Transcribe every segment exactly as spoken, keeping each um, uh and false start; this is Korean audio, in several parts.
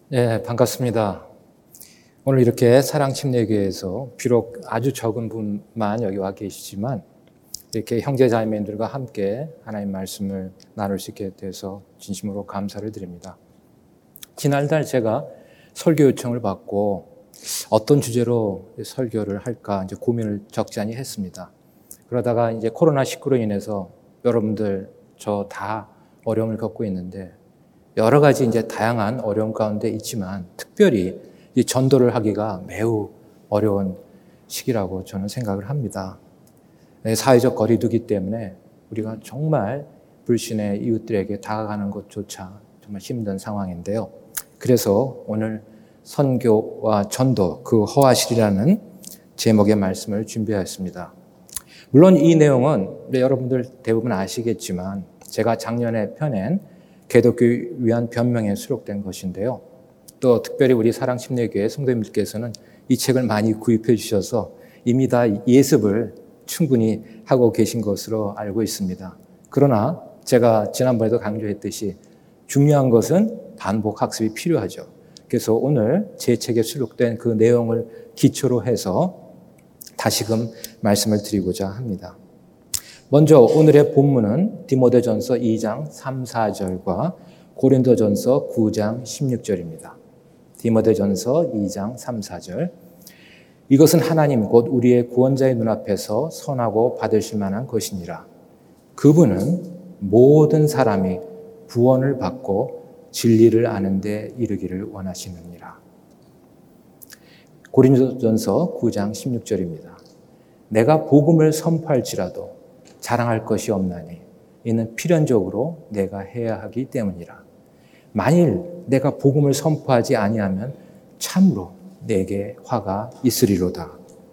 네, 반갑습니다. 오늘 이렇게 사랑침례교회에서 비록 아주 적은 분만 여기 와 계시지만 이렇게 형제자매들과 함께 하나님 말씀을 나눌 수 있게 돼서 진심으로 감사를 드립니다. 지난달 제가 설교 요청을 받고 어떤 주제로 설교를 할까 이제 고민을 적잖이 했습니다. 그러다가 이제 코로나 십구로 인해서 여러분들 저 다 어려움을 겪고 있는데 여러 가지 이제 다양한 어려움 가운데 있지만 특별히 이 전도를 하기가 매우 어려운 시기라고 저는 생각을 합니다. 사회적 거리두기 때문에 우리가 정말 불신의 이웃들에게 다가가는 것조차 정말 힘든 상황인데요. 그래서 오늘 선교와 전도 그 허화실이라는 제목의 말씀을 준비하였습니다. 물론 이 내용은 여러분들 대부분 아시겠지만 제가 작년에 펴낸 개독교 위한 변명에 수록된 것인데요. 또 특별히 우리 사랑침례교회 성도님들께서는 이 책을 많이 구입해 주셔서 이미 다 예습을 충분히 하고 계신 것으로 알고 있습니다. 그러나 제가 지난번에도 강조했듯이 중요한 것은 반복 학습이 필요하죠. 그래서 오늘 제 책에 수록된 그 내용을 기초로 해서 다시금 말씀을 드리고자 합니다. 먼저 오늘의 본문은 디모데전서 이 장 삼, 사 절과 고린도전서 구 장 십육 절입니다. 디모데전서 이 장 삼, 사 절. 이것은 하나님 곧 우리의 구원자의 눈앞에서 선하고 받으실 만한 것이니라. 그분은 모든 사람이 구원을 받고 진리를 아는 데 이르기를 원하시느니라. 고린도전서 구 장 십육 절입니다. 내가 복음을 선포할지라도 자랑할 것이 없나니 이는 필연적으로 내가 해야 하기 때문이라. 만일 내가 복음을 선포하지 아니하면 참으로 내게 화가 있으리로다.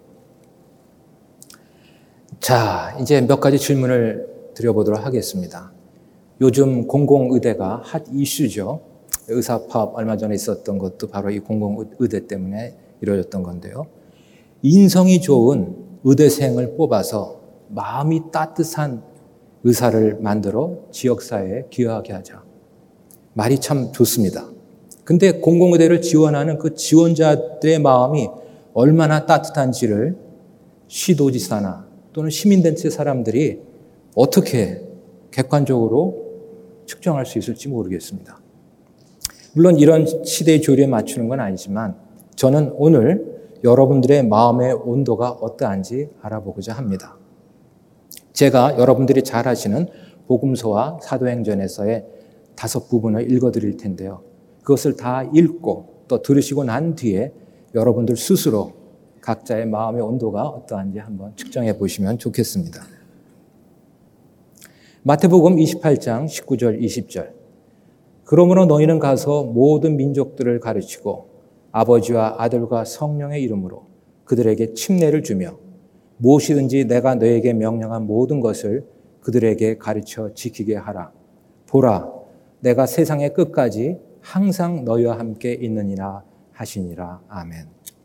자, 이제 몇 가지 질문을 드려보도록 하겠습니다. 요즘 공공의대가 핫 이슈죠. 의사파업 얼마 전에 있었던 것도 바로 이 공공의대 때문에 이루어졌던 건데요. 인성이 좋은 의대생을 뽑아서 마음이 따뜻한 의사를 만들어 지역사회에 기여하게 하자. 말이 참 좋습니다. 근데 공공의대를 지원하는 그 지원자들의 마음이 얼마나 따뜻한지를 시도지사나 또는 시민단체 사람들이 어떻게 객관적으로 측정할 수 있을지 모르겠습니다. 물론 이런 시대의 조리에 맞추는 건 아니지만 저는 오늘 여러분들의 마음의 온도가 어떠한지 알아보고자 합니다. 제가 여러분들이 잘 아시는 복음서와 사도행전에서의 다섯 부분을 읽어드릴 텐데요. 그것을 다 읽고 또 들으시고 난 뒤에 여러분들 스스로 각자의 마음의 온도가 어떠한지 한번 측정해 보시면 좋겠습니다. 마태복음 이십팔 장 십구 절 이십 절. 그러므로 너희는 가서 모든 민족들을 가르치고 아버지와 아들과 성령의 이름으로 그들에게 침례를 주며 무엇이든지 내가 너에게 명령한 모든 것을 그들에게 가르쳐 지키게 하라. 보라, 내가 세상의 끝까지 항상 너희와 함께 있느니라 하시니라. 아멘.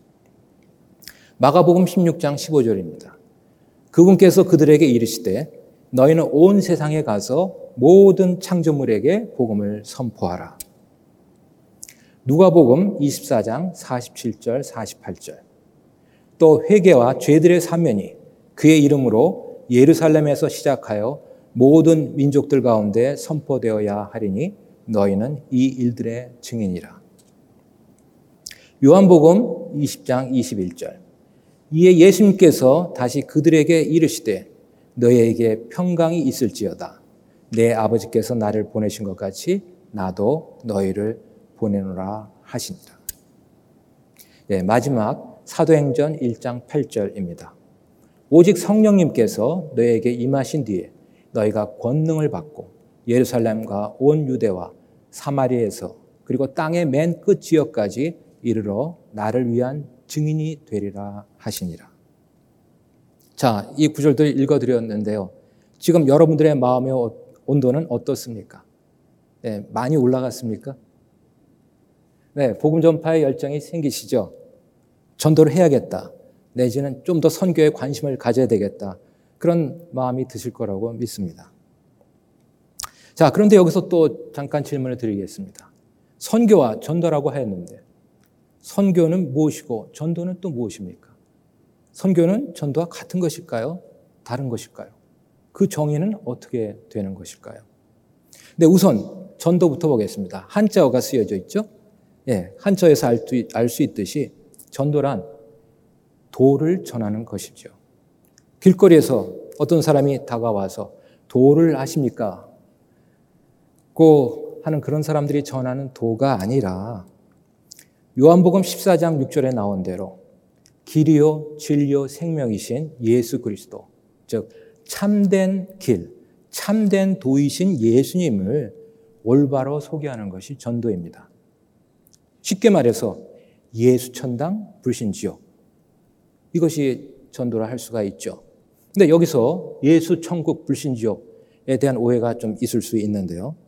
마가복음 십육 장 십오 절입니다. 그분께서 그들에게 이르시되 너희는 온 세상에 가서 모든 창조물에게 복음을 선포하라. 누가복음 이십사 장 사십칠 절 사십팔 절. 또 회개와 죄들의 사면이 그의 이름으로 예루살렘에서 시작하여 모든 민족들 가운데 선포되어야 하리니 너희는 이 일들의 증인이라. 요한복음 이십 장 이십일 절. 이에 예수님께서 다시 그들에게 이르시되 너희에게 평강이 있을지어다. 내 아버지께서 나를 보내신 것 같이 나도 너희를 보내노라 하시니라. 네, 마지막 사도행전 일 장 팔 절입니다. 오직 성령님께서 너희에게 임하신 뒤에 너희가 권능을 받고 예루살렘과 온 유대와 사마리아에서 그리고 땅의 맨 끝 지역까지 이르러 나를 위한 증인이 되리라 하시니라. 자, 이 구절들 읽어드렸는데요. 지금 여러분들의 마음의 온도는 어떻습니까? 네, 많이 올라갔습니까? 네, 복음 전파의 열정이 생기시죠? 전도를 해야겠다. 내지는 좀 더 선교에 관심을 가져야 되겠다. 그런 마음이 드실 거라고 믿습니다. 자, 그런데 여기서 또 잠깐 질문을 드리겠습니다. 선교와 전도라고 했는데 선교는 무엇이고 전도는 또 무엇입니까? 선교는 전도와 같은 것일까요? 다른 것일까요? 그 정의는 어떻게 되는 것일까요? 네, 우선 전도부터 보겠습니다. 한자어가 쓰여져 있죠? 예, 한자에서 알 수 있듯이 전도란 도를 전하는 것이죠. 길거리에서 어떤 사람이 다가와서 도를 아십니까? 고 하는 그런 사람들이 전하는 도가 아니라 요한복음 십사 장 육 절에 나온 대로 길이요 진리요 생명이신 예수 그리스도, 즉 참된 길, 참된 도이신 예수님을 올바로 소개하는 것이 전도입니다. 쉽게 말해서 예수 천당 불신 지옥, 이것이 전도라 할 수가 있죠. 근데 여기서 예수 천국 불신 지옥에 대한 오해가 좀 있을 수 있는데요.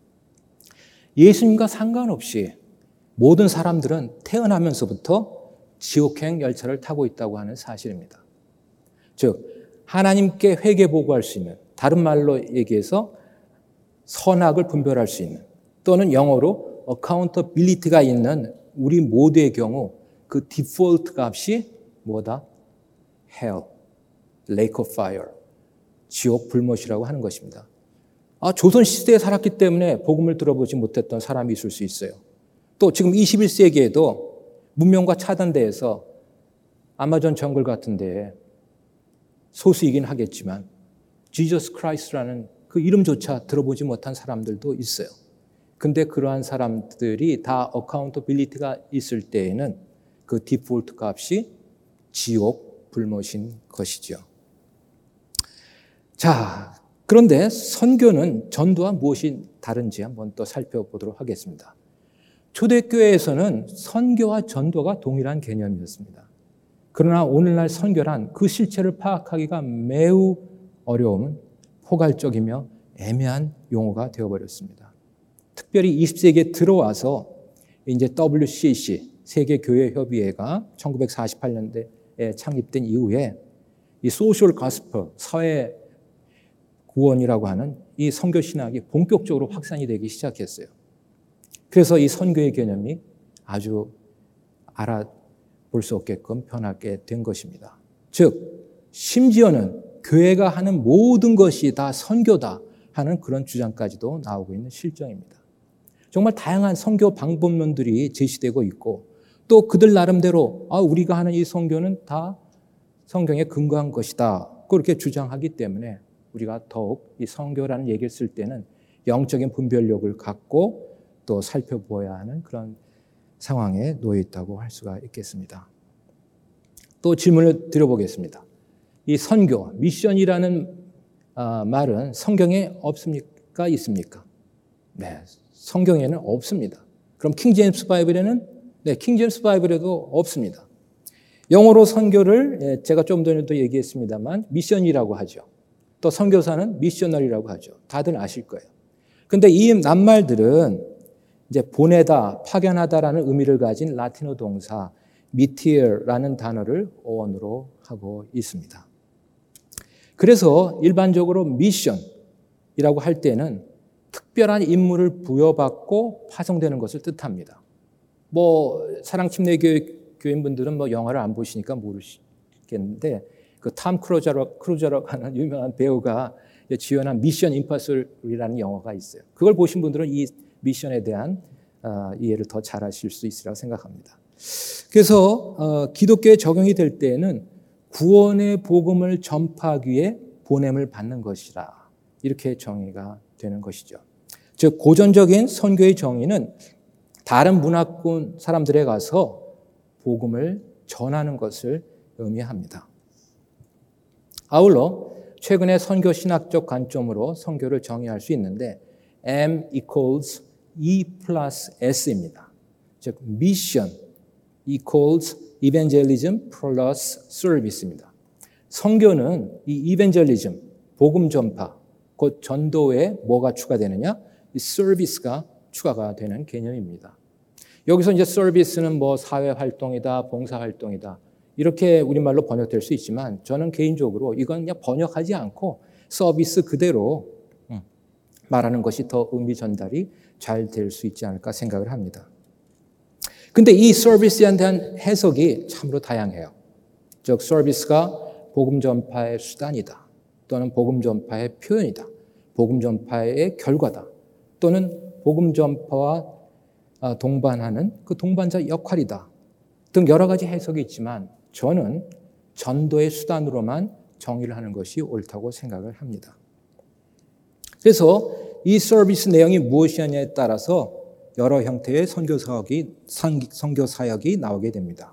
예수님과 상관없이 모든 사람들은 태어나면서부터 지옥행 열차를 타고 있다고 하는 사실입니다. 즉 하나님께 회개 보고할 수 있는, 다른 말로 얘기해서 선악을 분별할 수 있는, 또는 영어로 accountability가 있는 우리 모두의 경우 그 디폴트 값이 뭐다? hell, lake of fire, 지옥 불못이라고 하는 것입니다. 아, 조선시대에 살았기 때문에 복음을 들어보지 못했던 사람이 있을 수 있어요. 또 지금 이십일 세기에도 문명과 차단돼서 아마존 정글 같은 데에 소수이긴 하겠지만 지저스 크라이스트라는 그 이름조차 들어보지 못한 사람들도 있어요. 근데 그러한 사람들이 다 어카운터빌리티가 있을 때에는 그 디폴트 값이 지옥 불못인 것이죠. 자, 그런데 선교는 전도와 무엇이 다른지 한번 또 살펴보도록 하겠습니다. 초대교회에서는 선교와 전도가 동일한 개념이었습니다. 그러나 오늘날 선교란 그 실체를 파악하기가 매우 어려운 포괄적이며 애매한 용어가 되어버렸습니다. 특별히 이십 세기에 들어와서 이제 더블유씨씨, 세계교회협의회가 천구백사십팔 년대에 창립된 이후에 이 소셜 가스펠, 사회 구원이라고 하는 이 선교 신학이 본격적으로 확산이 되기 시작했어요. 그래서 이 선교의 개념이 아주 알아볼 수 없게끔 변하게 된 것입니다. 즉, 심지어는 교회가 하는 모든 것이 다 선교다 하는 그런 주장까지도 나오고 있는 실정입니다. 정말 다양한 선교 방법론들이 제시되고 있고 또 그들 나름대로 아, 우리가 하는 이 선교는 다 성경에 근거한 것이다 그렇게 주장하기 때문에 우리가 더욱 이 선교라는 얘기를 쓸 때는 영적인 분별력을 갖고 또 살펴보아야 하는 그런 상황에 놓여 있다고 할 수가 있겠습니다. 또 질문을 드려보겠습니다. 이 선교, 미션이라는 말은 성경에 없습니까? 있습니까? 네, 성경에는 없습니다. 그럼 킹제임스 바이블에는? 네, 킹제임스 바이블에도 없습니다. 영어로 선교를 제가 좀 전에도 얘기했습니다만 미션이라고 하죠. 또 선교사는 미셔너리라고 하죠. 다들 아실 거예요. 근데 이 낱말들은 이제 보내다, 파견하다라는 의미를 가진 라틴어 동사 미티어라는 단어를 어원으로 하고 있습니다. 그래서 일반적으로 미션이라고 할 때는 특별한 임무를 부여받고 파송되는 것을 뜻합니다. 뭐 사랑침례교인분들은 뭐 영화를 안 보시니까 모르시겠는데 그 탐 크루저라고, 크루저라고 하는 유명한 배우가 지원한 미션 임파서블이라는 영화가 있어요. 그걸 보신 분들은 이 미션에 대한 어, 이해를 더 잘 하실 수 있으리라고 생각합니다. 그래서 어, 기독교에 적용이 될 때에는 구원의 복음을 전파하기 위해 보냄을 받는 것이라 이렇게 정의가 되는 것이죠. 즉 고전적인 선교의 정의는 다른 문화권 사람들에 가서 복음을 전하는 것을 의미합니다. 아울러 최근에 선교 신학적 관점으로 선교를 정의할 수 있는데 M equals E plus S입니다. 즉 mission equals evangelism plus service입니다. 선교는 이 evangelism, 복음 전파, 곧 전도에 뭐가 추가되느냐? 이 service가 추가가 되는 개념입니다. 여기서 이제 서비스는 뭐 사회 활동이다, 봉사 활동이다 이렇게 우리말로 번역될 수 있지만 저는 개인적으로 이건 그냥 번역하지 않고 서비스 그대로 말하는 것이 더 의미 전달이 잘 될 수 있지 않을까 생각을 합니다. 근데 이 서비스에 대한 해석이 참으로 다양해요. 즉, 서비스가 복음 전파의 수단이다. 또는 복음 전파의 표현이다. 복음 전파의 결과다. 또는 복음 전파와 동반하는 그 동반자 역할이다. 등 여러 가지 해석이 있지만 저는 전도의 수단으로만 정의를 하는 것이 옳다고 생각을 합니다. 그래서 이 서비스 내용이 무엇이냐에 따라서 여러 형태의 선교 사역이, 선교 사역이 나오게 됩니다.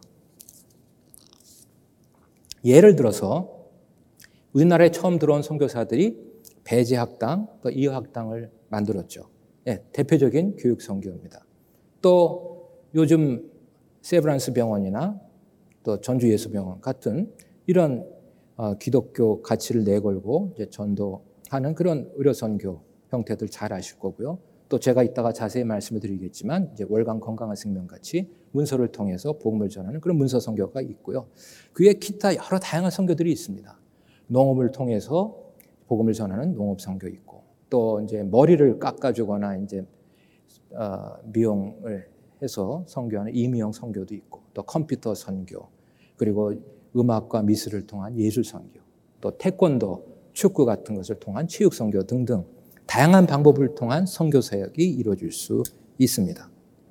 예를 들어서 우리나라에 처음 들어온 선교사들이 배재학당, 또 이어학당을 만들었죠. 네, 대표적인 교육 선교입니다. 또 요즘 세브란스 병원이나 또 전주예수병원 같은 이런 어, 기독교 가치를 내걸고 이제 전도하는 그런 의료 선교 형태들 잘 아실 거고요. 또 제가 이따가 자세히 말씀을 드리겠지만 이제 월간 건강한 생명 같이 문서를 통해서 복음을 전하는 그런 문서 선교가 있고요. 그 외에 기타 여러 다양한 선교들이 있습니다. 농업을 통해서 복음을 전하는 농업 선교 있고, 또 이제 머리를 깎아주거나 이제 어, 미용을 해서 선교하는 이미용 선교도 있고, 또 컴퓨터 선교, 그리고 음악과 미술을 통한 예술 선교, 또 태권도, 축구 같은 것을 통한 체육 선교 등등 다양한 방법을 통한 선교 사역이 이루어질 수 있습니다.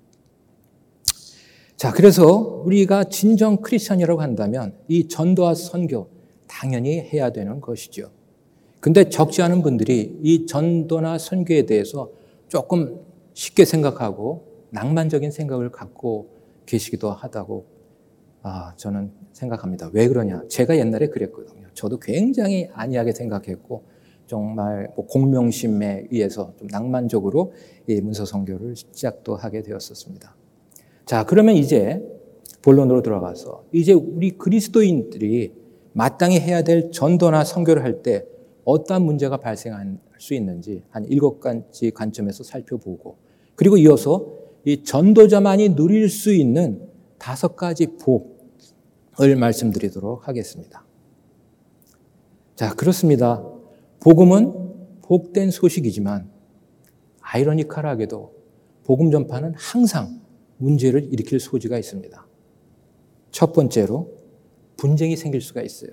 자, 그래서 우리가 진정 크리스천이라고 한다면 이 전도와 선교 당연히 해야 되는 것이죠. 근데 적지 않은 분들이 이 전도나 선교에 대해서 조금 쉽게 생각하고 낭만적인 생각을 갖고 계시기도 하다고 아, 저는 생각합니다. 왜 그러냐? 제가 옛날에 그랬거든요. 저도 굉장히 안이하게 생각했고 정말 뭐 공명심에 의해서 좀 낭만적으로 이 문서 선교를 시작도 하게 되었었습니다. 자, 그러면 이제 본론으로 들어가서 이제 우리 그리스도인들이 마땅히 해야 될 전도나 선교를 할 때 어떠한 문제가 발생할 수 있는지 한 일곱 가지 관점에서 살펴보고, 그리고 이어서 이 전도자만이 누릴 수 있는 다섯 가지 복을 말씀드리도록 하겠습니다. 자, 그렇습니다. 복음은 복된 소식이지만 아이러니컬하게도 복음 전파는 항상 문제를 일으킬 소지가 있습니다. 첫 번째로 분쟁이 생길 수가 있어요.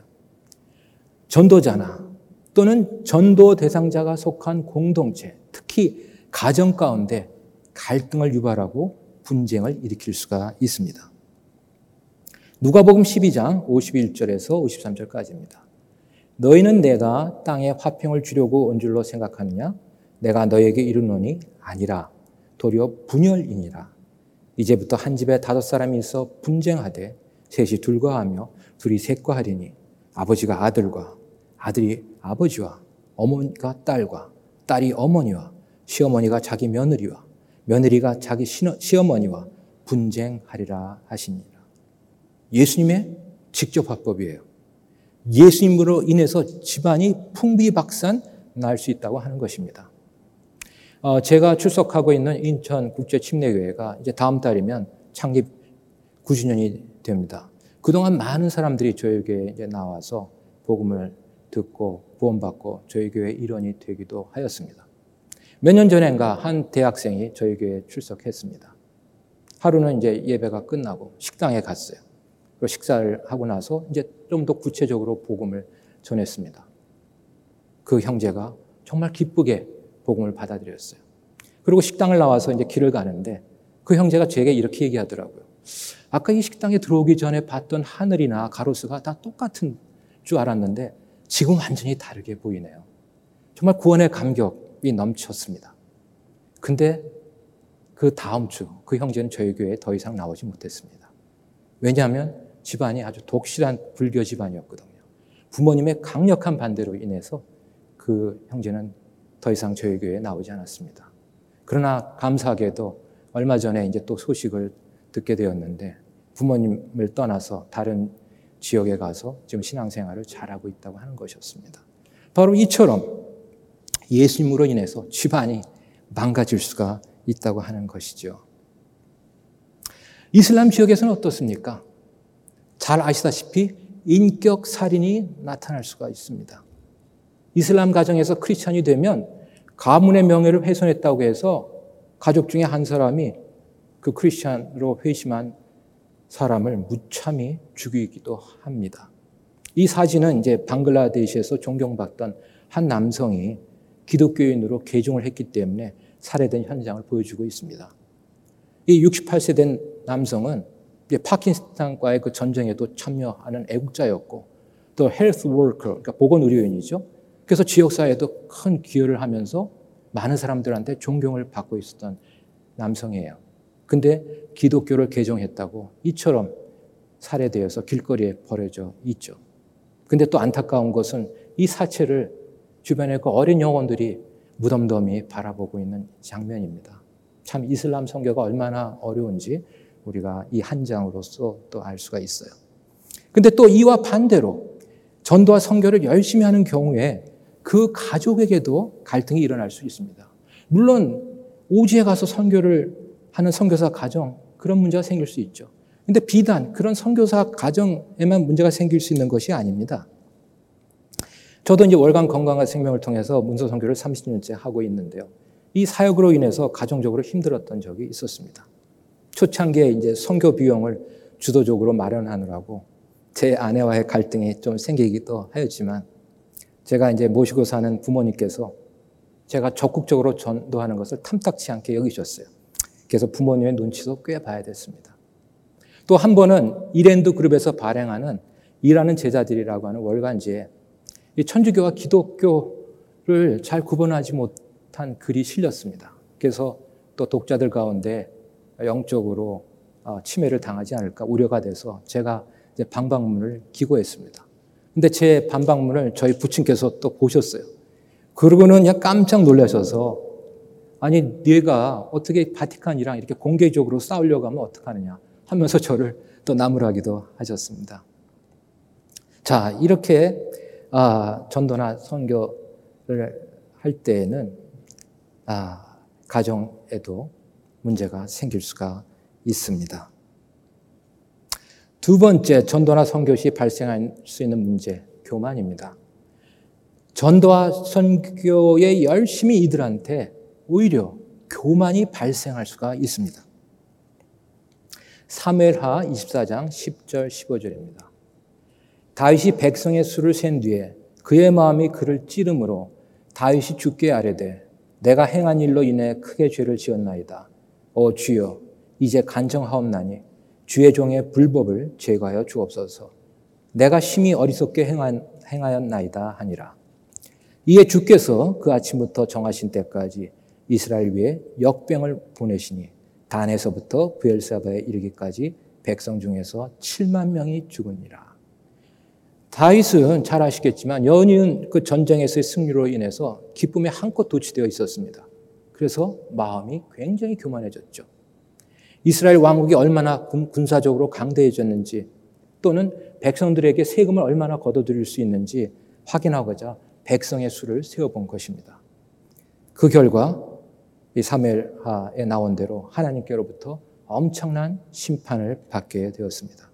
전도자나 또는 전도 대상자가 속한 공동체, 특히 가정 가운데 갈등을 유발하고 분쟁을 일으킬 수가 있습니다. 누가복음 십이 장 오십일 절에서 오십삼 절까지입니다. 너희는 내가 땅에 화평을 주려고 온 줄로 생각하느냐? 내가 너에게 이르노니 아니라 도리어 분열이니라. 이제부터 한 집에 다섯 사람이 있어 분쟁하되 셋이 둘과 하며 둘이 셋과 하리니 아버지가 아들과 아들이 아버지와 어머니가 딸과 딸이 어머니와 시어머니가 자기 며느리와 며느리가 자기 시어머니와 분쟁하리라 하시니라. 예수님의 직접 화법이에요. 예수님으로 인해서 집안이 풍비박산 날 수 있다고 하는 것입니다. 어, 제가 출석하고 있는 인천국제침례교회가 이제 다음 달이면 창립 구 주년이 됩니다. 그동안 많은 사람들이 저희 교회에 이제 나와서 복음을 듣고 구원받고 저희 교회 일원이 되기도 하였습니다. 몇 년 전인가 한 대학생이 저희 교회에 출석했습니다. 하루는 이제 예배가 끝나고 식당에 갔어요. 그리고 식사를 하고 나서 이제 좀 더 구체적으로 복음을 전했습니다. 그 형제가 정말 기쁘게 복음을 받아들였어요. 그리고 식당을 나와서 이제 길을 가는데 그 형제가 제게 이렇게 얘기하더라고요. 아까 이 식당에 들어오기 전에 봤던 하늘이나 가로수가 다 똑같은 줄 알았는데 지금 완전히 다르게 보이네요. 정말 구원의 감격이 넘쳤습니다. 근데 그 다음 주 그 형제는 저희 교회에 더 이상 나오지 못했습니다. 왜냐하면 집안이 아주 독실한 불교 집안이었거든요. 부모님의 강력한 반대로 인해서 그 형제는 더 이상 저희 교회에 나오지 않았습니다. 그러나 감사하게도 얼마 전에 이제 또 소식을 듣게 되었는데 부모님을 떠나서 다른 지역에 가서 지금 신앙생활을 잘하고 있다고 하는 것이었습니다. 바로 이처럼 예수님으로 인해서 집안이 망가질 수가 있다고 하는 것이죠. 이슬람 지역에서는 어떻습니까? 잘 아시다시피 인격 살인이 나타날 수가 있습니다. 이슬람 가정에서 크리스천이 되면 가문의 명예를 훼손했다고 해서 가족 중에 한 사람이 그 크리스찬으로 회심한 사람을 무참히 죽이기도 합니다. 이 사진은 이제 방글라데시에서 존경받던 한 남성이 기독교인으로 개종을 했기 때문에 살해된 현장을 보여주고 있습니다. 이 육십팔 세 된 남성은 이제 파킨스탄과의 그 전쟁에도 참여하는 애국자였고 또 헬스 워커, 그러니까 보건의료인이죠. 그래서 지역사회에도 큰 기여를 하면서 많은 사람들한테 존경을 받고 있었던 남성이에요. 근데 기독교를 개종했다고 이처럼 살해되어서 길거리에 버려져 있죠. 근데 또 안타까운 것은 이 사체를 주변의 그 어린 영혼들이 무덤덤히 바라보고 있는 장면입니다. 참 이슬람 선교가 얼마나 어려운지 우리가 이 한 장으로서 또 알 수가 있어요. 근데 또 이와 반대로 전도와 선교를 열심히 하는 경우에 그 가족에게도 갈등이 일어날 수 있습니다. 물론 오지에 가서 선교를 하는 선교사 가정, 그런 문제가 생길 수 있죠. 근데 비단 그런 선교사 가정에만 문제가 생길 수 있는 것이 아닙니다. 저도 이제 월간 건강한 생명을 통해서 문서 선교를 삼십 년째 하고 있는데요. 이 사역으로 인해서 가정적으로 힘들었던 적이 있었습니다. 초창기에 이제 선교 비용을 주도적으로 마련하느라고 제 아내와의 갈등이 좀 생기기도 하였지만 제가 이제 모시고 사는 부모님께서 제가 적극적으로 전도하는 것을 탐탁치 않게 여기셨어요. 그래서 부모님의 눈치도 꽤 봐야 됐습니다. 또 한 번은 이랜드 그룹에서 발행하는 일하는 제자들이라고 하는 월간지에 이 천주교와 기독교를 잘 구분하지 못한 글이 실렸습니다. 그래서 또 독자들 가운데 영적으로 침해를 당하지 않을까 우려가 돼서 제가 이제 반박문을 기고했습니다. 근데 제 반박문을 저희 부친께서 또 보셨어요. 그러고는 그냥 깜짝 놀라셔서 아니 네가 어떻게 바티칸이랑 이렇게 공개적으로 싸우려고 하면 어떡하느냐 하면서 저를 또 나무라기도 하셨습니다. 자, 이렇게 아, 전도나 선교를 할 때에는 아, 가정에도 문제가 생길 수가 있습니다. 두 번째, 전도나 선교 시 발생할 수 있는 문제, 교만입니다. 전도와 선교에 열심히 이들한테 오히려 교만이 발생할 수가 있습니다. 사무엘하 이십사 장 십 절 십오 절입니다. 다윗이 백성의 수를 센 뒤에 그의 마음이 그를 찌름으로 다윗이 주께 아뢰되 내가 행한 일로 인해 크게 죄를 지었나이다. 오 주여 이제 간청하옵나니 주의 종의 불법을 제거하여 주옵소서. 내가 심히 어리석게 행한, 행하였나이다 하니라. 이에 주께서 그 아침부터 정하신 때까지 이스라엘 위에 역병을 보내시니 단에서부터 브엘사바에 이르기까지 백성 중에서 칠만 명이 죽으니라. 다윗은 잘 아시겠지만 연이은 그 전쟁에서의 승리로 인해서 기쁨에 한껏 도취되어 있었습니다. 그래서 마음이 굉장히 교만해졌죠. 이스라엘 왕국이 얼마나 군사적으로 강대해졌는지 또는 백성들에게 세금을 얼마나 걷어들일 수 있는지 확인하고자 백성의 수를 세어본 것입니다. 그 결과 이 사무엘하에 나온 대로 하나님께로부터 엄청난 심판을 받게 되었습니다.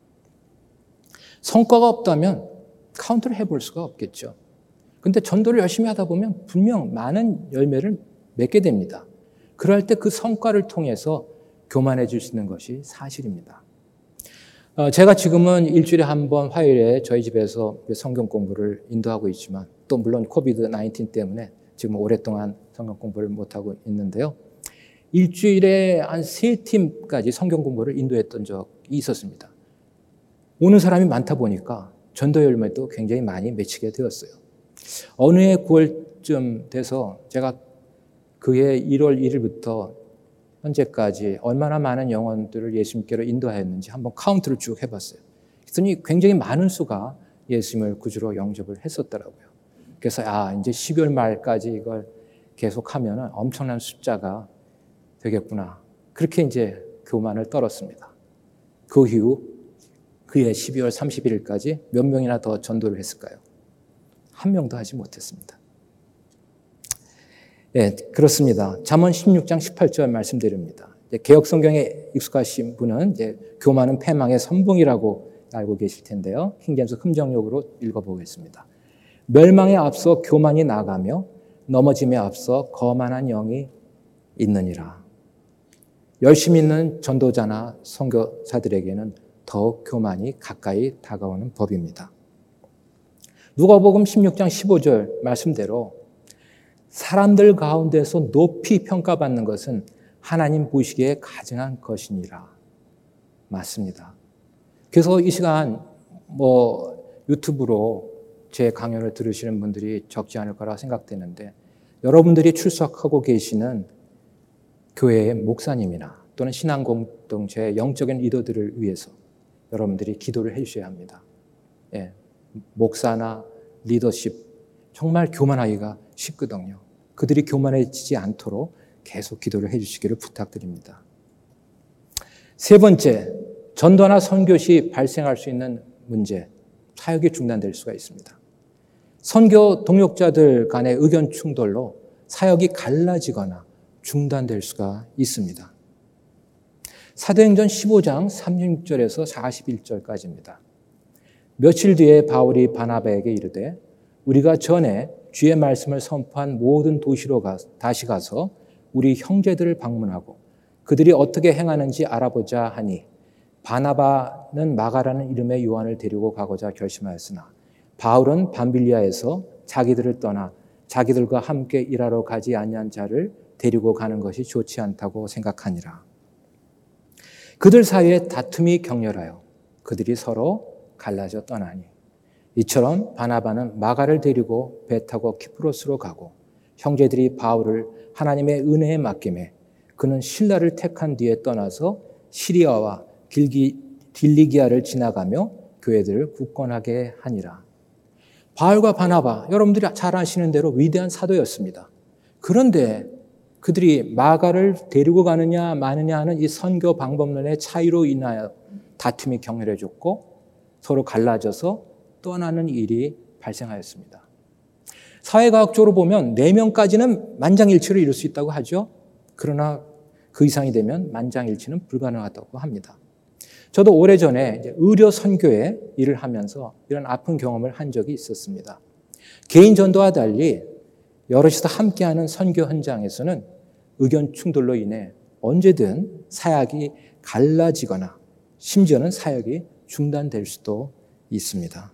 성과가 없다면 카운트를 해볼 수가 없겠죠. 그런데 전도를 열심히 하다 보면 분명 많은 열매를 맺게 됩니다. 그럴 때 그 성과를 통해서 교만해질 수 있는 것이 사실입니다. 제가 지금은 일주일에 한 번 화요일에 저희 집에서 성경 공부를 인도하고 있지만 또 물론 코비드 나인틴 때문에 지금 오랫동안 성경 공부를 못하고 있는데요. 일주일에 한 세 팀까지 성경 공부를 인도했던 적이 있었습니다. 오는 사람이 많다 보니까 전도 열매도 굉장히 많이 맺히게 되었어요. 어느 해 구월쯤 돼서 제가 그해 일월 일일부터 현재까지 얼마나 많은 영혼들을 예수님께로 인도하였는지 한번 카운트를 쭉 해봤어요. 그랬더니 굉장히 많은 수가 예수님을 구주로 영접을 했었더라고요. 그래서 아 이제 십이월 말까지 이걸 계속하면 엄청난 숫자가 되겠구나. 그렇게 이제 교만을 떨었습니다. 그 이후 그해 십이월 삼십일일까지 몇 명이나 더 전도를 했을까요? 한 명도 하지 못했습니다. 예, 그렇습니다. 잠언 십육 장 십팔 절 말씀드립니다. 개역 성경에 익숙하신 분은 이제 교만은 패망의 선봉이라고 알고 계실 텐데요. 킹제임스 흠정역으로 읽어보겠습니다. 멸망에 앞서 교만이 나가며 넘어짐에 앞서 거만한 영이 있느니라. 열심히 있는 전도자나 선교사들에게는 더욱 교만이 가까이 다가오는 법입니다. 누가복음 십육 장 십오 절 말씀대로 사람들 가운데서 높이 평가받는 것은 하나님 보시기에 가증한 것이니라. 맞습니다. 그래서 이 시간 뭐 유튜브로 제 강연을 들으시는 분들이 적지 않을 거라 생각되는데 여러분들이 출석하고 계시는 교회의 목사님이나 또는 신앙 공동체의 영적인 리더들을 위해서 여러분들이 기도를 해 주셔야 합니다. 예, 목사나 리더십 정말 교만하기가 쉽거든요. 그들이 교만해지지 않도록 계속 기도를 해 주시기를 부탁드립니다. 세 번째, 전도나 선교 시 발생할 수 있는 문제, 사역이 중단될 수가 있습니다. 선교 동역자들 간의 의견 충돌로 사역이 갈라지거나 중단될 수가 있습니다. 사도행전 십오 장 삼십육 절에서 사십일 절까지입니다. 며칠 뒤에 바울이 바나바에게 이르되 우리가 전에 주의 말씀을 선포한 모든 도시로 가, 다시 가서 우리 형제들을 방문하고 그들이 어떻게 행하는지 알아보자 하니 바나바는 마가라는 이름의 요한을 데리고 가고자 결심하였으나 바울은 밤빌리아에서 자기들을 떠나 자기들과 함께 일하러 가지 아니한 자를 데리고 가는 것이 좋지 않다고 생각하니라. 그들 사이에 다툼이 격렬하여 그들이 서로 갈라져 떠나니 이처럼 바나바는 마가를 데리고 배 타고 키프로스로 가고 형제들이 바울을 하나님의 은혜에 맡김에 그는 신라를 택한 뒤에 떠나서 시리아와 길기, 딜리기아를 지나가며 교회들을 굳건하게 하니라. 바울과 바나바, 여러분들이 잘 아시는 대로 위대한 사도였습니다. 그런데 그들이 마가를 데리고 가느냐 마느냐 하는 이 선교 방법론의 차이로 인하여 다툼이 격렬해졌고 서로 갈라져서 떠나는 일이 발생하였습니다. 사회과학적으로 보면 네 명까지는 만장일치를 이룰 수 있다고 하죠. 그러나 그 이상이 되면 만장일치는 불가능하다고 합니다. 저도 오래전에 의료 선교에 일을 하면서 이런 아픈 경험을 한 적이 있었습니다. 개인 전도와 달리 여럿이서 함께하는 선교 현장에서는 의견 충돌로 인해 언제든 사역이 갈라지거나 심지어는 사역이 중단될 수도 있습니다.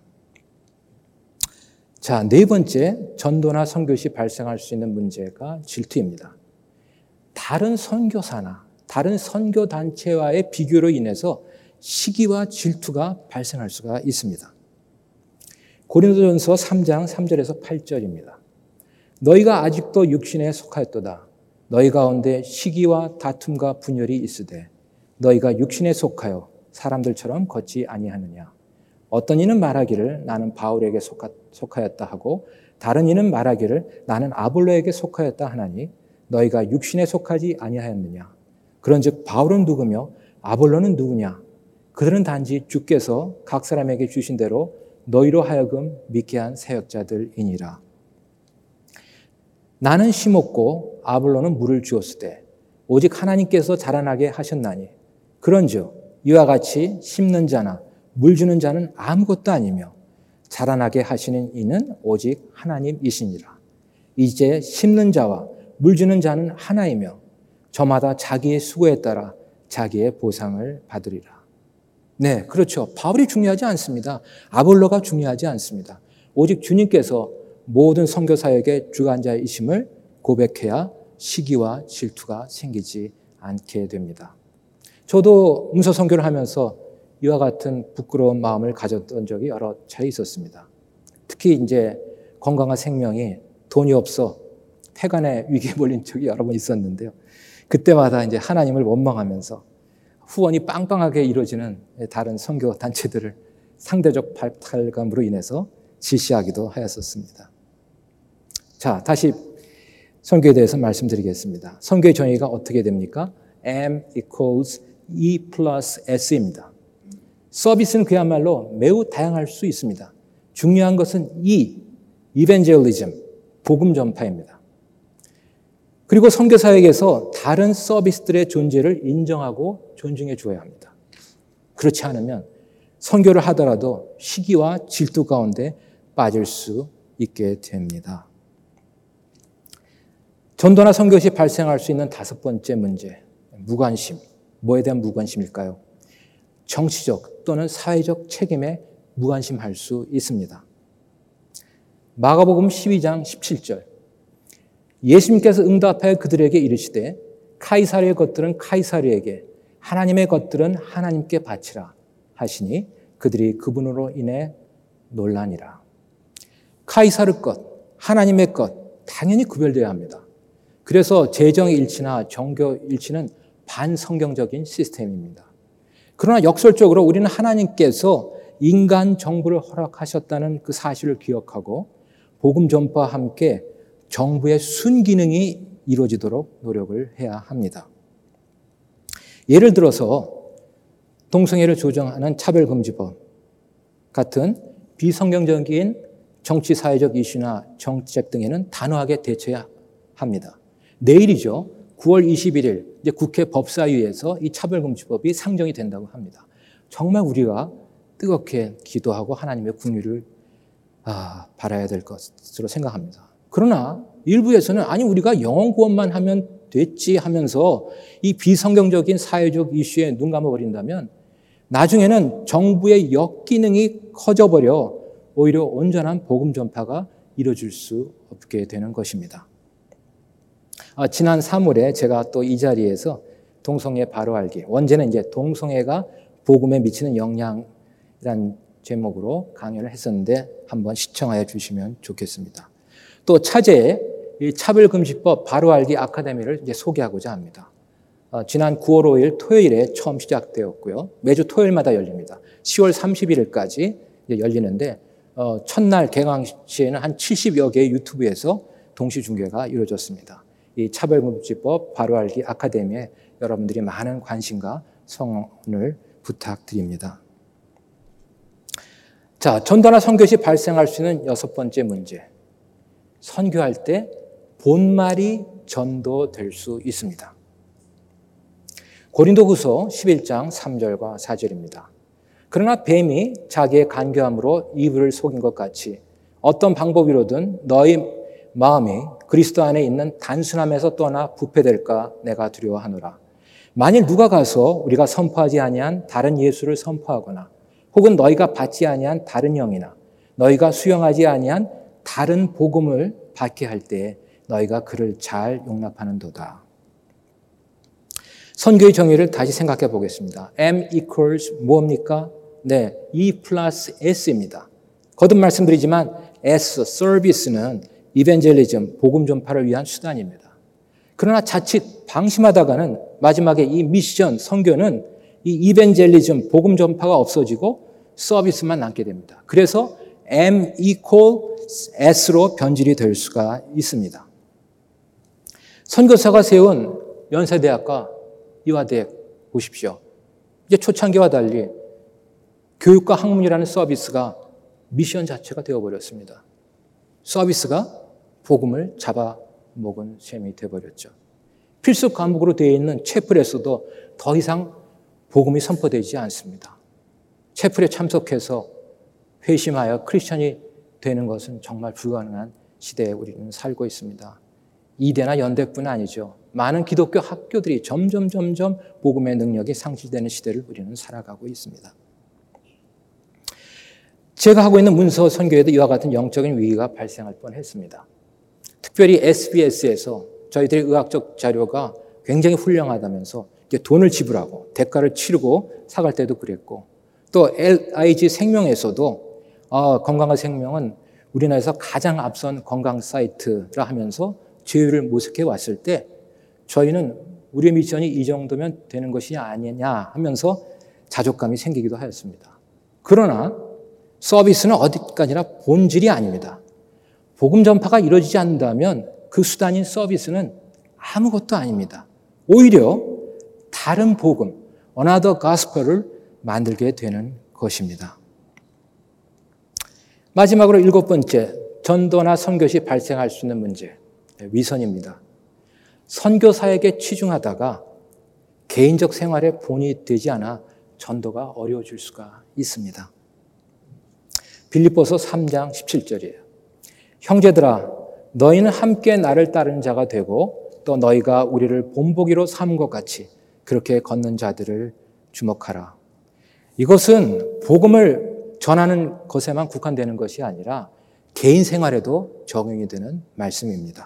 자, 네 번째, 전도나 선교 시 발생할 수 있는 문제가 질투입니다. 다른 선교사나 다른 선교단체와의 비교로 인해서 시기와 질투가 발생할 수가 있습니다. 고린도전서 삼 장 삼 절에서 팔 절입니다. 너희가 아직도 육신에 속하였도다. 너희 가운데 시기와 다툼과 분열이 있으되 너희가 육신에 속하여 사람들처럼 걷지 아니하느냐. 어떤 이는 말하기를 나는 바울에게 속하, 속하였다 하고 다른 이는 말하기를 나는 아볼로에게 속하였다 하나니 너희가 육신에 속하지 아니하였느냐. 그런즉 바울은 누구며 아볼로는 누구냐. 그들은 단지 주께서 각 사람에게 주신 대로 너희로 하여금 믿게 한 사역자들이니라. 나는 심었고 아볼로는 물을 주었으되 오직 하나님께서 자라나게 하셨나니 그런즉 이와 같이 심는 자나 물 주는 자는 아무것도 아니며 자라나게 하시는 이는 오직 하나님이시니라. 이제 심는 자와 물 주는 자는 하나이며 저마다 자기의 수고에 따라 자기의 보상을 받으리라. 네, 그렇죠. 바울이 중요하지 않습니다. 아볼로가 중요하지 않습니다. 오직 주님께서 모든 선교 사역의 주관자이심을 고백해야 시기와 질투가 생기지 않게 됩니다. 저도 문서 선교를 하면서 이와 같은 부끄러운 마음을 가졌던 적이 여러 차례 있었습니다. 특히 이제 건강한 생명이 돈이 없어 폐간의 위기에 몰린 적이 여러 번 있었는데요. 그때마다 이제 하나님을 원망하면서 후원이 빵빵하게 이루어지는 다른 선교 단체들을 상대적 발탈감으로 인해서 질시하기도 하였었습니다. 자, 다시 선교에 대해서 말씀드리겠습니다. 선교의 정의가 어떻게 됩니까? M equals E plus S입니다. 서비스는 그야말로 매우 다양할 수 있습니다. 중요한 것은 E, evangelism, 복음 전파입니다. 그리고 선교 사역에서 다른 서비스들의 존재를 인정하고 존중해 주어야 합니다. 그렇지 않으면 선교를 하더라도 시기와 질투 가운데 빠질 수 있게 됩니다. 전도나 선교 시 발생할 수 있는 다섯 번째 문제, 무관심. 뭐에 대한 무관심일까요? 정치적 또는 사회적 책임에 무관심할 수 있습니다. 마가복음 십이 장 십칠 절. 예수님께서 응답하여 그들에게 이르시되 카이사르의 것들은 카이사르에게, 하나님의 것들은 하나님께 바치라 하시니 그들이 그분으로 인해 놀라니라. 카이사르 것, 하나님의 것 당연히 구별되어야 합니다. 그래서 재정의 일치나 종교 일치는 반성경적인 시스템입니다. 그러나 역설적으로 우리는 하나님께서 인간 정부를 허락하셨다는 그 사실을 기억하고 복음 전파와 함께 정부의 순기능이 이루어지도록 노력을 해야 합니다. 예를 들어서 동성애를 조정하는 차별금지법 같은 비성경적인 정치 사회적 이슈나 정책 등에는 단호하게 대처해야 합니다. 내일이죠. 구월 이십일일 이제 국회 법사위에서 이 차별금지법이 상정이 된다고 합니다. 정말 우리가 뜨겁게 기도하고 하나님의 긍휼을 아, 바라야 될 것으로 생각합니다. 그러나 일부에서는 아니 우리가 영혼 구원만 하면 됐지 하면서 이 비성경적인 사회적 이슈에 눈 감아버린다면 나중에는 정부의 역기능이 커져버려 오히려 온전한 복음 전파가 이루어질 수 없게 되는 것입니다. 아, 지난 삼월에 제가 또 이 자리에서 동성애 바로 알기, 원제는 이제 동성애가 복음에 미치는 영향이라는 제목으로 강연을 했었는데 한번 시청하여 주시면 좋겠습니다. 또 차제에 이 차별금지법 바로 알기 아카데미를 이제 소개하고자 합니다. 어, 지난 구월 오일 토요일에 처음 시작되었고요. 매주 토요일마다 열립니다. 시월 삼십일일까지 이제 열리는데 어, 첫날 개강 시에는 한 칠십여 개의 유튜브에서 동시 중계가 이루어졌습니다. 이 차별금지법 바로 알기 아카데미에 여러분들이 많은 관심과 성원을 부탁드립니다. 자, 전도나 선교 시 발생할 수 있는 여섯 번째 문제. 선교할 때 본말이 전도될 수 있습니다. 고린도후서 십일 장 삼 절과 사 절입니다. 그러나 뱀이 자기의 간교함으로 이브를 속인 것 같이 어떤 방법으로든 너희 마음이 그리스도 안에 있는 단순함에서 떠나 부패될까 내가 두려워하노라. 만일 누가 가서 우리가 선포하지 아니한 다른 예수를 선포하거나 혹은 너희가 받지 아니한 다른 영이나 너희가 수용하지 아니한 다른 복음을 받게 할 때 너희가 그를 잘 용납하는도다. 선교의 정의를 다시 생각해 보겠습니다. M equals 뭡니까? 네, E 플러스 S입니다. 거듭 말씀드리지만 S, 서비스는 이벤젤리즘, 복음 전파를 위한 수단입니다. 그러나 자칫 방심하다가는 마지막에 이 미션, 선교는 이 이벤젤리즘, 복음 전파가 없어지고 서비스만 남게 됩니다. 그래서 M equal S로 변질이 될 수가 있습니다. 선교사가 세운 연세대학과 이화대학 보십시오. 이제 초창기와 달리 교육과 학문이라는 서비스가 미션 자체가 되어버렸습니다. 서비스가 복음을 잡아먹은 셈이 되어버렸죠. 필수 과목으로 되어 있는 채플에서도 더 이상 복음이 선포되지 않습니다. 채플에 참석해서 회심하여 크리스천이 되는 것은 정말 불가능한 시대에 우리는 살고 있습니다. 이대나 연대뿐 아니죠. 많은 기독교 학교들이 점점 점점 복음의 능력이 상실되는 시대를 우리는 살아가고 있습니다. 제가 하고 있는 문서 선교에도 이와 같은 영적인 위기가 발생할 뻔했습니다. 특별히 에스비에스에서 저희들의 의학적 자료가 굉장히 훌륭하다면서 돈을 지불하고 대가를 치르고 사갈 때도 그랬고 또 엘아이지 생명에서도 어, 건강한 생명은 우리나라에서 가장 앞선 건강 사이트라 하면서 제휴를 모색해 왔을 때 저희는 우리의 미션이 이 정도면 되는 것이 아니냐 하면서 자족감이 생기기도 하였습니다. 그러나 서비스는 어디까지나 본질이 아닙니다. 복음 전파가 이루어지지 않는다면 그 수단인 서비스는 아무것도 아닙니다. 오히려 다른 복음, another gospel을 만들게 되는 것입니다. 마지막으로 일곱 번째, 전도나 선교 시 발생할 수 있는 문제, 위선입니다. 선교사에게 치중하다가 개인적 생활에 본이 되지 않아 전도가 어려워질 수가 있습니다. 빌립보서 삼 장 십칠 절이에요. 형제들아, 너희는 함께 나를 따르는 자가 되고 또 너희가 우리를 본보기로 삼은 것 같이 그렇게 걷는 자들을 주목하라. 이것은 복음을 전하는 것에만 국한되는 것이 아니라 개인 생활에도 적용이 되는 말씀입니다.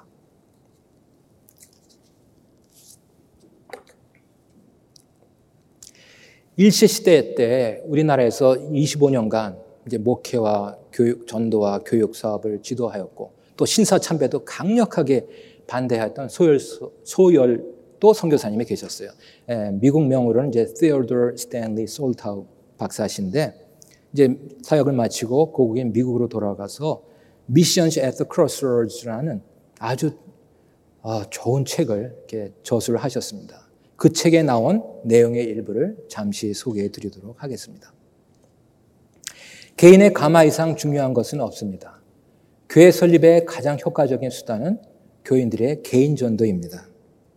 일제 시대 때 우리나라에서 이십오 년간 이제 목회와 교육, 전도와 교육 사업을 지도하였고 또 신사 참배도 강력하게 반대했던 소열, 소열도 선교사님이 계셨어요. 예, 미국 명으로는 이제 Theodore Stanley Soltau 박사신데 이제 사역을 마치고 고국인 미국으로 돌아가서 Missions at the Crossroads라는 아주 어, 좋은 책을 이렇게 저술을 하셨습니다. 그 책에 나온 내용의 일부를 잠시 소개해 드리도록 하겠습니다. 개인의 가마 이상 중요한 것은 없습니다. 교회 설립의 가장 효과적인 수단은 교인들의 개인 전도입니다.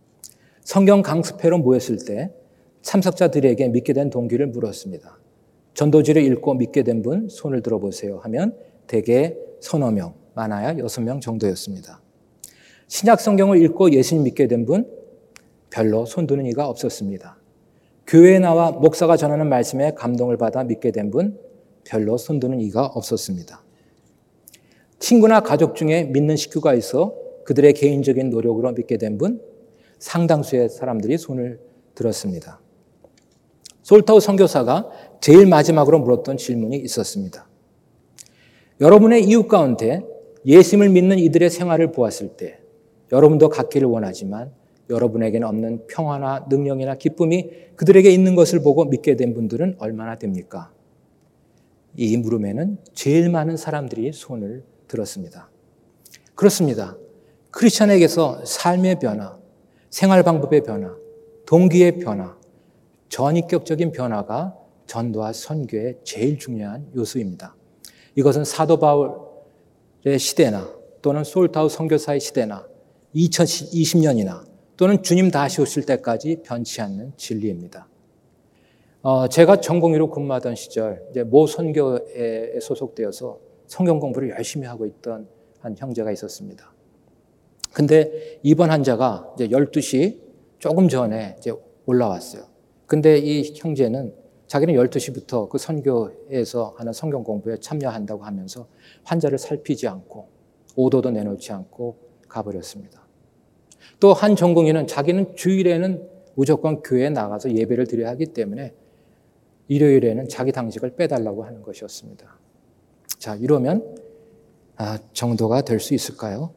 성경 강습회로 모였을 때 참석자들에게 믿게 된 동기를 물었습니다. 전도지를 읽고 믿게 된 분 손을 들어보세요 하면 대개 서너 명, 많아야 여섯 명 정도였습니다. 신약 성경을 읽고 예수님 믿게 된 분 별로 손드는 이가 없었습니다. 교회에 나와 목사가 전하는 말씀에 감동을 받아 믿게 된 분 별로 손드는 이가 없었습니다. 친구나 가족 중에 믿는 식구가 있어 그들의 개인적인 노력으로 믿게 된 분 상당수의 사람들이 손을 들었습니다. 솔타우 선교사가 제일 마지막으로 물었던 질문이 있었습니다. 여러분의 이웃 가운데 예수님을 믿는 이들의 생활을 보았을 때 여러분도 갖기를 원하지만 여러분에게는 없는 평화나 능력이나 기쁨이 그들에게 있는 것을 보고 믿게 된 분들은 얼마나 됩니까? 이 물음에는 제일 많은 사람들이 손을 들었습니다. 그렇습니다. 크리스천에게서 삶의 변화, 생활 방법의 변화, 동기의 변화, 전인격적인 변화가 전도와 선교의 제일 중요한 요소입니다. 이것은 사도 바울의 시대나 또는 솔타우 선교사의 시대나 이천이십 년이나 또는 주님 다시 오실 때까지 변치 않는 진리입니다. 어, 제가 전공의로 근무하던 시절 이제 모 선교에 소속되어서 성경 공부를 열심히 하고 있던 한 형제가 있었습니다. 근데 이번 환자가 이제 열두 시 조금 전에 이제 올라왔어요. 근데 이 형제는 자기는 열두 시부터 그 선교에서 하는 성경 공부에 참여한다고 하면서 환자를 살피지 않고 오도도 내놓지 않고 가버렸습니다. 또 한 전공의는 자기는 주일에는 무조건 교회에 나가서 예배를 드려야 하기 때문에 일요일에는 자기 당직을 빼달라고 하는 것이었습니다. 자, 이러면 아, 정도가 될 수 있을까요?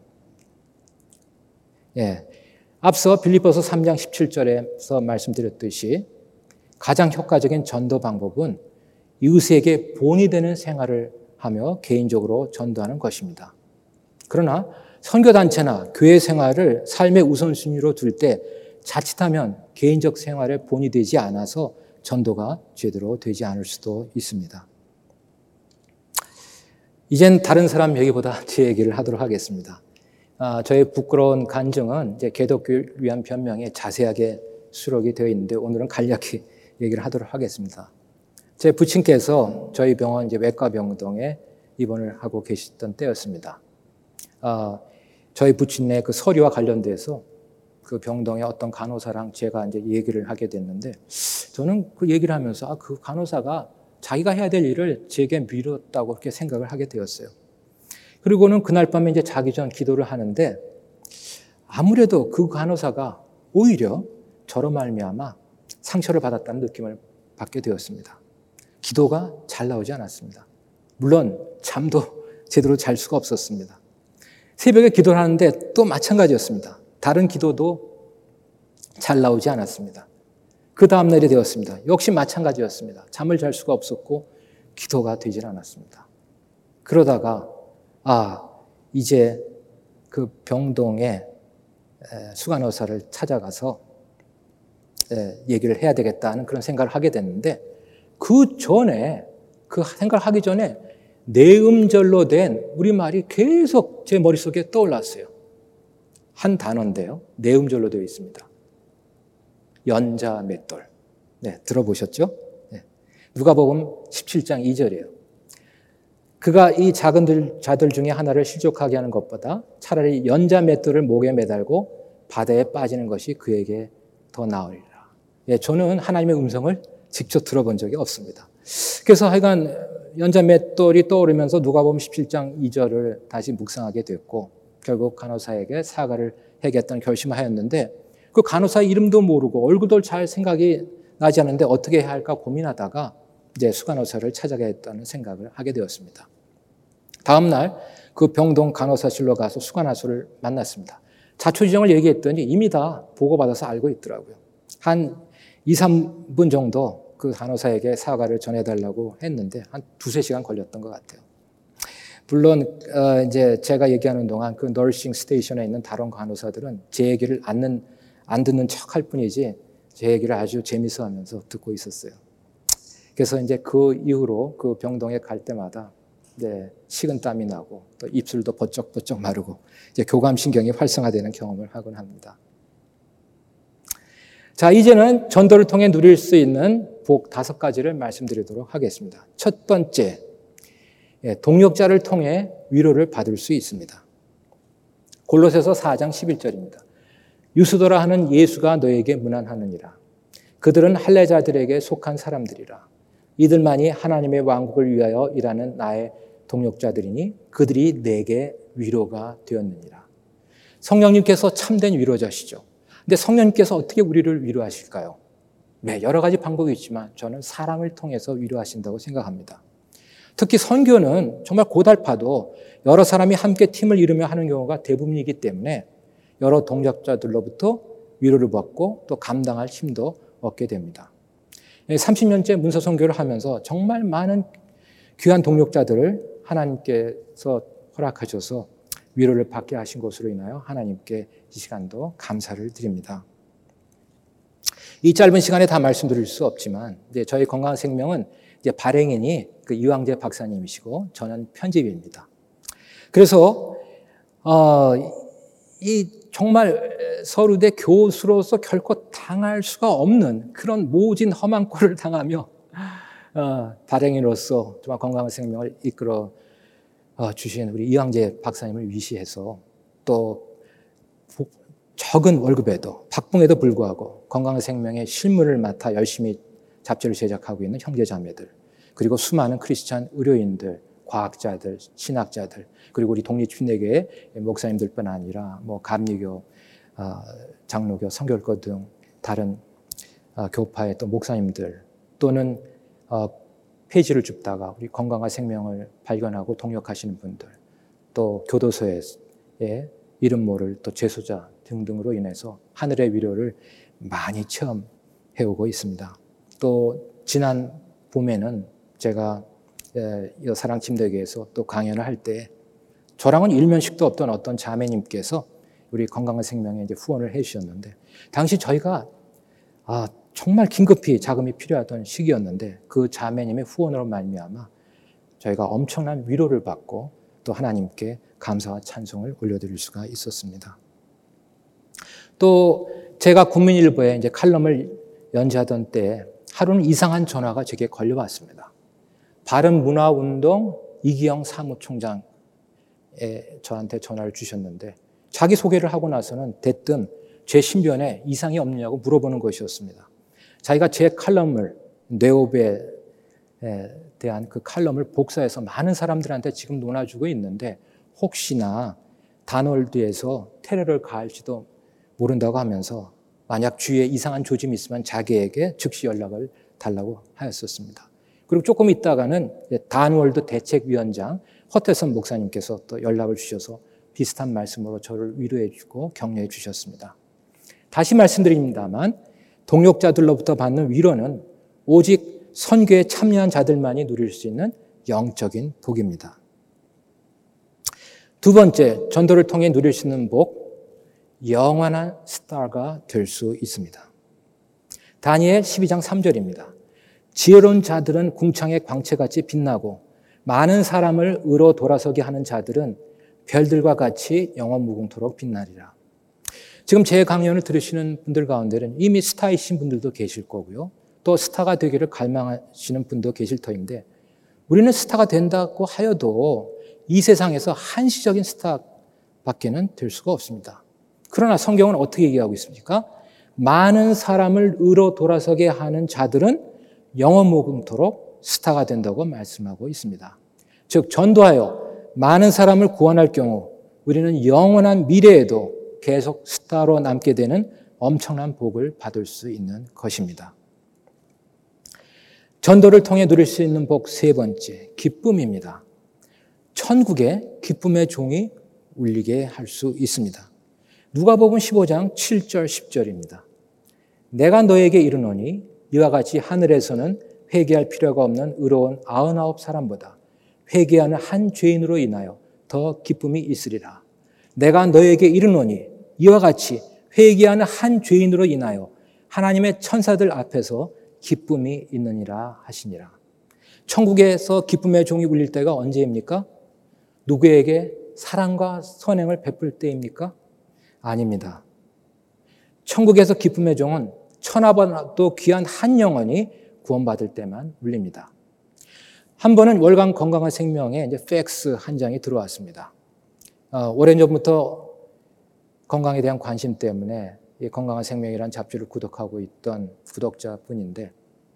예, 앞서 빌립보서 삼 장 십칠 절에서 말씀드렸듯이 가장 효과적인 전도 방법은 이웃에게 본이 되는 생활을 하며 개인적으로 전도하는 것입니다. 그러나 선교단체나 교회 생활을 삶의 우선순위로 둘 때 자칫하면 개인적 생활에 본이 되지 않아서 전도가 제대로 되지 않을 수도 있습니다. 이젠 다른 사람 얘기보다 제 얘기를 하도록 하겠습니다. 아, 저의 부끄러운 간증은 이제 개독교를 위한 변명에 자세하게 수록이 되어 있는데 오늘은 간략히 얘기를 하도록 하겠습니다. 제 부친께서 저희 병원 이제 외과병동에 입원을 하고 계시던 때였습니다. 아, 저희 부친의 그 서류와 관련돼서 그 병동의 어떤 간호사랑 제가 이제 얘기를 하게 됐는데 저는 그 얘기를 하면서 아, 그 간호사가 자기가 해야 될 일을 제게 미뤘다고 그렇게 생각을 하게 되었어요. 그리고는 그날 밤에 이제 자기 전 기도를 하는데 아무래도 그 간호사가 오히려 저로 말미암아 상처를 받았다는 느낌을 받게 되었습니다. 기도가 잘 나오지 않았습니다. 물론 잠도 제대로 잘 수가 없었습니다. 새벽에 기도를 하는데 또 마찬가지였습니다. 다른 기도도 잘 나오지 않았습니다. 그 다음 날이 되었습니다. 역시 마찬가지였습니다. 잠을 잘 수가 없었고 기도가 되질 않았습니다. 그러다가 아, 이제 그 병동에 수간호사를 찾아가서 얘기를 해야 되겠다는 그런 생각을 하게 됐는데 그 전에, 그 생각을 하기 전에 내음절로 된 우리말이 계속 제 머릿속에 떠올랐어요. 한 단어인데요. 내음절로 되어 있습니다. 연자맷돌. 네, 들어보셨죠? 네. 누가복음 십칠 장 이 절이에요. 그가 이 작은 자들 중에 하나를 실족하게 하는 것보다 차라리 연자 맷돌을 목에 매달고 바다에 빠지는 것이 그에게 더 나으리라. 예, 저는 하나님의 음성을 직접 들어본 적이 없습니다. 그래서 하여간 연자 맷돌이 떠오르면서 누가복음 십칠 장 이 절을 다시 묵상하게 됐고 결국 간호사에게 사과를 해야겠다는 결심을 하였는데 그 간호사 이름도 모르고 얼굴도 잘 생각이 나지 않는데 어떻게 해야 할까 고민하다가 이제 수간호사를 찾아가겠다는 생각을 하게 되었습니다. 다음 날 그 병동 간호사실로 가서 수간호사를 만났습니다. 자초지종을 얘기했더니 이미 다 보고받아서 알고 있더라고요. 한 이, 삼 분 정도 그 간호사에게 사과를 전해달라고 했는데 한 두세 시간 걸렸던 것 같아요. 물론 이제 제가 얘기하는 동안 그 너싱 스테이션에 있는 다른 간호사들은 제 얘기를 안, 안 듣는 척할 뿐이지 제 얘기를 아주 재밌어하면서 듣고 있었어요. 그래서 이제 그 이후로 그 병동에 갈 때마다 이제 식은땀이 나고 또 입술도 버쩍버쩍 마르고 이제 교감신경이 활성화되는 경험을 하곤 합니다. 자, 이제는 전도를 통해 누릴 수 있는 복 다섯 가지를 말씀드리도록 하겠습니다. 첫 번째, 동역자를 통해 위로를 받을 수 있습니다. 골로새서 사 장 십일 절입니다. 유스도라 하는 예수가 너에게 문안하느니라. 그들은 할례자들에게 속한 사람들이라. 이들만이 하나님의 왕국을 위하여 일하는 나의 동역자들이니 그들이 내게 위로가 되었느니라. 성령님께서 참된 위로자시죠. 근데 성령님께서 어떻게 우리를 위로하실까요? 네, 여러 가지 방법이 있지만 저는 사랑을 통해서 위로하신다고 생각합니다. 특히 선교는 정말 고달파도 여러 사람이 함께 팀을 이루며 하는 경우가 대부분이기 때문에 여러 동역자들로부터 위로를 받고 또 감당할 힘도 얻게 됩니다. 삼십 년째 문서 선교를 하면서 정말 많은 귀한 동역자들을 하나님께서 허락하셔서 위로를 받게 하신 것으로 인하여 하나님께 이 시간도 감사를 드립니다. 이 짧은 시간에 다 말씀드릴 수 없지만 이제 저희 건강한 생명은 이제 발행인이 그 이황재 박사님이시고 저는 편집입니다. 그래서 어, 이 정말 서울대 교수로서 결코 당할 수가 없는 그런 모진 험한 꼴을 당하며 어, 발행인으로서 정말 건강한 생명을 이끌어 어, 주신 우리 이황재 박사님을 위시해서 또 적은 월급에도 박봉에도 불구하고 건강한 생명의 실무를 맡아 열심히 잡지를 제작하고 있는 형제자매들 그리고 수많은 크리스찬 의료인들, 과학자들, 신학자들 그리고 우리 독립침례교회 목사님들뿐 아니라 뭐 감리교, 어, 장로교, 선교교 등 다른 어, 교파의 또 목사님들 또는 어, 폐지를 줍다가 우리 건강한 생명을 발견하고 동역하시는 분들 또 교도소의 이름 모를 또 재소자 등등으로 인해서 하늘의 위로를 많이 체험해오고 있습니다. 또 지난 봄에는 제가 사랑침대교회에서 또 강연을 할 때 저랑은 일면식도 없던 어떤 자매님께서 우리 건강한 생명에 이제 후원을 해주셨는데 당시 저희가 아, 정말 긴급히 자금이 필요하던 시기였는데 그 자매님의 후원으로 말미암아 저희가 엄청난 위로를 받고 또 하나님께 감사와 찬송을 올려드릴 수가 있었습니다. 또 제가 국민일보에 이제 칼럼을 연재하던 때 하루는 이상한 전화가 제게 걸려왔습니다. 바른문화운동 이기영 사무총장에 저한테 전화를 주셨는데 자기 소개를 하고 나서는 대뜸 제 신변에 이상이 없느냐고 물어보는 것이었습니다. 자기가 제 칼럼을 뇌호흡에 대한 그 칼럼을 복사해서 많은 사람들한테 지금 논아주고 있는데 혹시나 단월드에서 테러를 가할지도 모른다고 하면서 만약 주위에 이상한 조짐이 있으면 자기에게 즉시 연락을 달라고 하였었습니다. 그리고 조금 있다가는 단월드 대책위원장 허태선 목사님께서 또 연락을 주셔서 비슷한 말씀으로 저를 위로해 주고 격려해 주셨습니다. 다시 말씀드립니다만 동역자들로부터 받는 위로는 오직 선교에 참여한 자들만이 누릴 수 있는 영적인 복입니다. 두 번째, 전도를 통해 누릴 수 있는 복, 영원한 스타가 될 수 있습니다. 다니엘 십이 장 삼 절입니다. 지혜로운 자들은 궁창의 광채같이 빛나고 많은 사람을 의로 돌아서게 하는 자들은 별들과 같이 영원 무궁토록 빛나리라. 지금 제 강연을 들으시는 분들 가운데는 이미 스타이신 분들도 계실 거고요. 또 스타가 되기를 갈망하시는 분도 계실 터인데 우리는 스타가 된다고 하여도 이 세상에서 한시적인 스타밖에는 될 수가 없습니다. 그러나 성경은 어떻게 얘기하고 있습니까? 많은 사람을 의로 돌아서게 하는 자들은 영원 무궁토록 스타가 된다고 말씀하고 있습니다. 즉 전도하여 많은 사람을 구원할 경우 우리는 영원한 미래에도 계속 스타로 남게 되는 엄청난 복을 받을 수 있는 것입니다. 전도를 통해 누릴 수 있는 복 세 번째, 기쁨입니다. 천국에 기쁨의 종이 울리게 할 수 있습니다. 누가복음 십오 장 칠 절 십 절입니다. 내가 너에게 이르노니 이와 같이 하늘에서는 회개할 필요가 없는 의로운 아흔아홉 사람보다 회개하는 한 죄인으로 인하여 더 기쁨이 있으리라. 내가 너에게 이르노니 이와 같이 회개하는 한 죄인으로 인하여 하나님의 천사들 앞에서 기쁨이 있느니라 하시니라. 천국에서 기쁨의 종이 울릴 때가 언제입니까? 누구에게 사랑과 선행을 베풀 때입니까? 아닙니다. 천국에서 기쁨의 종은 천하보다도 귀한 한 영혼이 구원받을 때만 울립니다. 한 번은 월간 건강한 생명에 이제 팩스 한 장이 들어왔습니다. 어, 오랜 전부터 건강에 대한 관심 때문에 이 건강한 생명이라는 잡지를 구독하고 있던 구독자분인데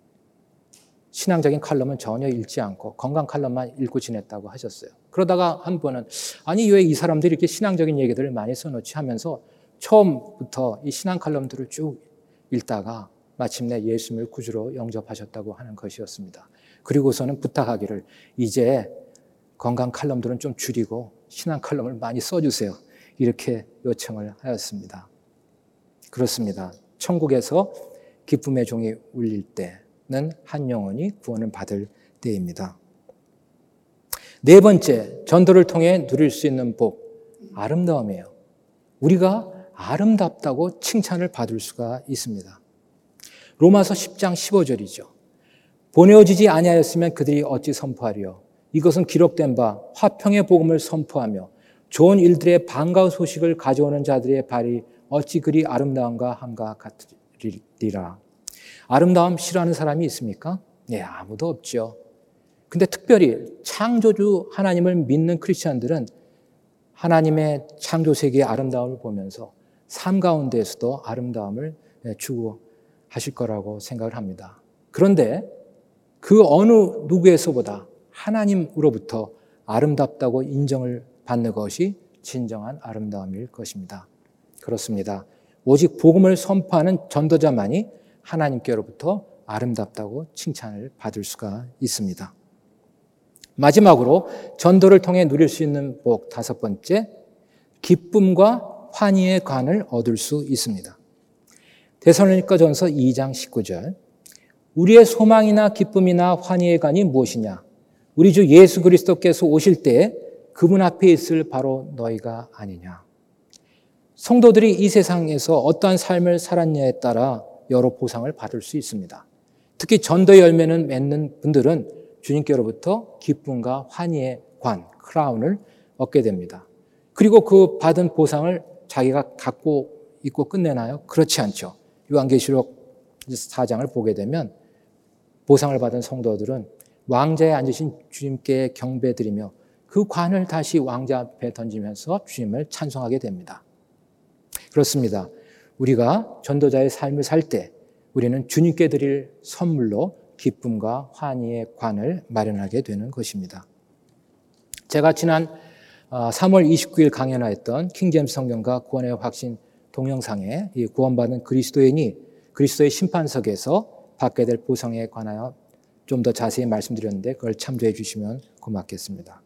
신앙적인 칼럼은 전혀 읽지 않고 건강 칼럼만 읽고 지냈다고 하셨어요. 그러다가 한 번은 아니 왜 이 사람들이 이렇게 신앙적인 얘기들을 많이 써놓지 하면서 처음부터 이 신앙 칼럼들을 쭉 읽다가 마침내 예수님을 구주로 영접하셨다고 하는 것이었습니다. 그리고서는 부탁하기를 이제 건강 칼럼들은 좀 줄이고 신앙 칼럼을 많이 써주세요. 이렇게 요청을 하였습니다. 그렇습니다. 천국에서 기쁨의 종이 울릴 때는 한 영혼이 구원을 받을 때입니다. 네 번째, 전도를 통해 누릴 수 있는 복, 아름다움이에요. 우리가 아름답다고 칭찬을 받을 수가 있습니다. 로마서 십 장 십오 절이죠. 보내어지지 아니하였으면 그들이 어찌 선포하리요. 이것은 기록된 바 화평의 복음을 선포하며 좋은 일들의 반가운 소식을 가져오는 자들의 발이 어찌 그리 아름다운가 함과 같으리라. 아름다움 싫어하는 사람이 있습니까? 네, 아무도 없죠. 근데 특별히 창조주 하나님을 믿는 크리스천들은 하나님의 창조 세계의 아름다움을 보면서 삶 가운데에서도 아름다움을 추구하실 거라고 생각을 합니다. 그런데 그 어느 누구에서보다 하나님으로부터 아름답다고 인정을 받는 것이 진정한 아름다움일 것입니다. 그렇습니다. 오직 복음을 선포하는 전도자만이 하나님께로부터 아름답다고 칭찬을 받을 수가 있습니다. 마지막으로 전도를 통해 누릴 수 있는 복 다섯 번째, 기쁨과 환희의 관을 얻을 수 있습니다. 데살로니가전서 이 장 십구 절, 우리의 소망이나 기쁨이나 환희의 관이 무엇이냐? 우리 주 예수 그리스도께서 오실 때에 그분 앞에 있을 바로 너희가 아니냐. 성도들이 이 세상에서 어떠한 삶을 살았냐에 따라 여러 보상을 받을 수 있습니다. 특히 전도 열매는 맺는 분들은 주님께로부터 기쁨과 환희의 관, 크라운을 얻게 됩니다. 그리고 그 받은 보상을 자기가 갖고 있고 끝내나요? 그렇지 않죠. 요한계시록 사 장을 보게 되면 보상을 받은 성도들은 왕자에 앉으신 주님께 경배드리며 그 관을 다시 왕자 앞에 던지면서 주님을 찬송하게 됩니다. 그렇습니다. 우리가 전도자의 삶을 살 때 우리는 주님께 드릴 선물로 기쁨과 환희의 관을 마련하게 되는 것입니다. 제가 지난 삼월 이십구일 강연하였던 킹제임스 성경과 구원의 확신 동영상에 이 구원받은 그리스도인이 그리스도의 심판석에서 받게 될 보상에 관하여 좀 더 자세히 말씀드렸는데 그걸 참조해 주시면 고맙겠습니다.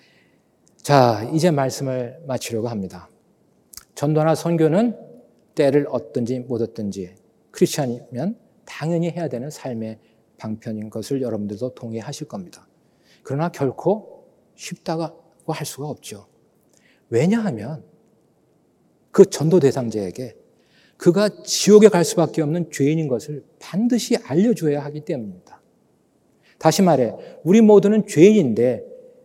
자, 이제 말씀을 마치려고 합니다. 전도나 선교는 때를 얻든지 못 얻든지 크리스천이면 당연히 해야 되는 삶의 방편인 것을 여러분들도 동의하실 겁니다. 그러나 결코 쉽다고 할 수가 없죠. 왜냐하면 그 전도 대상자에게 그가 지옥에 갈 수밖에 없는 죄인인 것을 반드시 알려줘야 하기 때문입니다. 다시 말해 우리 모두는 죄인인데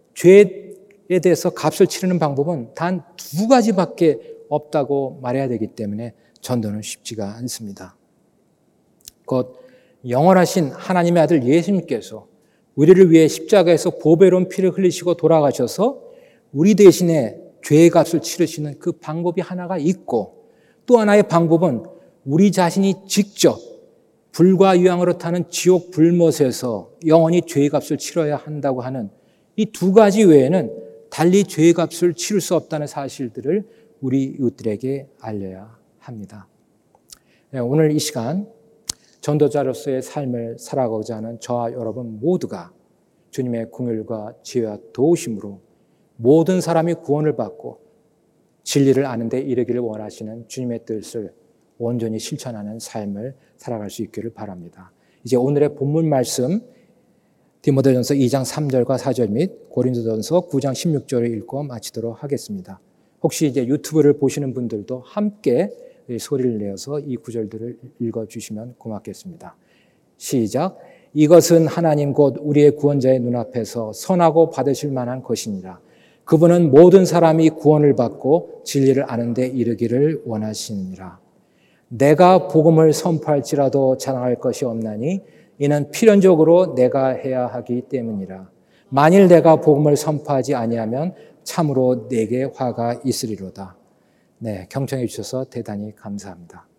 죄에 대해서 값을 치르는 방법은 단 두 가지밖에 없다고 말해야 되기 때문에 전도는 쉽지가 않습니다. 곧 영원하신 하나님의 아들 예수님께서 우리를 위해 십자가에서 보배로운 피를 흘리시고 돌아가셔서 우리 대신에 죄의 값을 치르시는 그 방법이 하나가 있고, 또 하나의 방법은 우리 자신이 직접 불과 유황으로 타는 지옥 불못에서 영원히 죄의 값을 치러야 한다고 하는 이 두 가지 외에는 달리 죄의 값을 치를 수 없다는 사실들을 우리 이웃들에게 알려야 합니다. 오늘 이 시간 전도자로서의 삶을 살아가고자 하는 저와 여러분 모두가 주님의 긍휼과 지혜와 도우심으로 모든 사람이 구원을 받고 진리를 아는 데 이르기를 원하시는 주님의 뜻을 온전히 실천하는 삶을 살아갈 수 있기를 바랍니다. 이제 오늘의 본문 말씀 디모데전서 이 장 삼 절과 사 절 및 고린도전서 구 장 십육 절을 읽고 마치도록 하겠습니다. 혹시 이제 유튜브를 보시는 분들도 함께 소리를 내어서 이 구절들을 읽어주시면 고맙겠습니다. 시작. 이것은 하나님 곧 우리의 구원자의 눈앞에서 선하고 받으실 만한 것이니라. 그분은 모든 사람이 구원을 받고 진리를 아는 데 이르기를 원하시니라. 내가 복음을 선포할지라도 자랑할 것이 없나니 이는 필연적으로 내가 해야 하기 때문이라. 만일 내가 복음을 선포하지 아니하면 참으로 내게 화가 있으리로다. 네, 경청해 주셔서 대단히 감사합니다.